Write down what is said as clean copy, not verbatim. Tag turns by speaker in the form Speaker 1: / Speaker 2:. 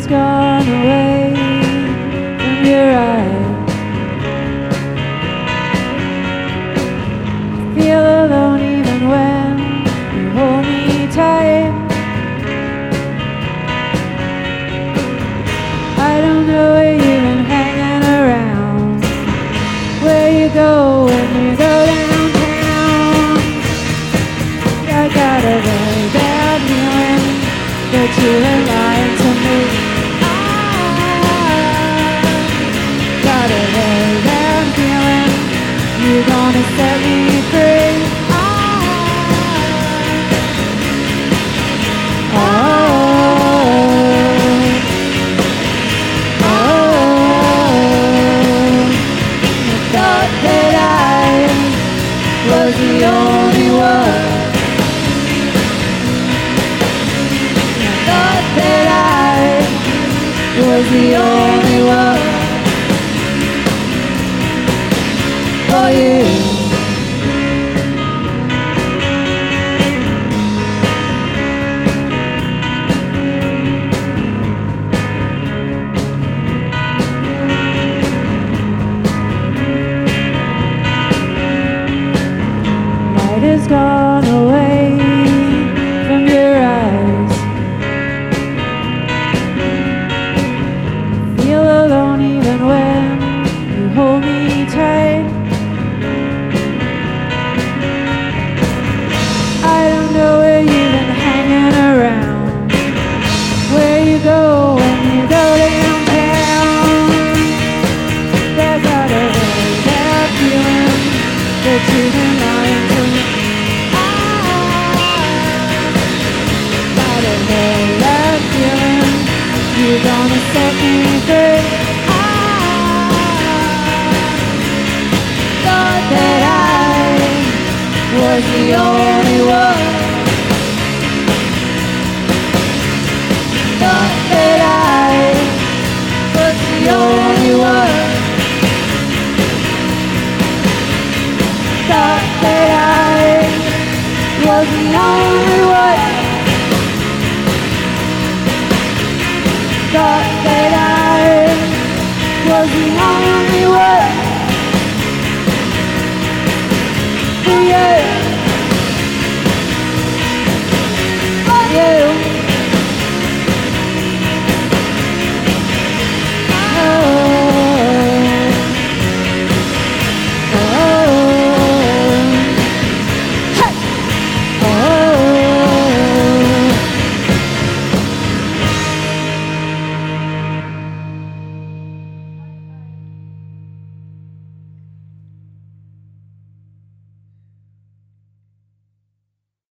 Speaker 1: has gone away from your eyes. Feel alone even when you hold me tight. I don't know where you've been hanging around, where you go when you go downtown. I got a very bad feeling that you've been lying to me. I got a very bad feeling you're gonna set me free. Was the only one. I thought that I was the only one for you. Light has gone away from your eyes. Feel alone even when you hold me tight. I don't know where you've been hanging around, where you go when you go downtown. There's got a very bad feeling that you've been lying to me. You're gonna set me free. I thought that I was the only one.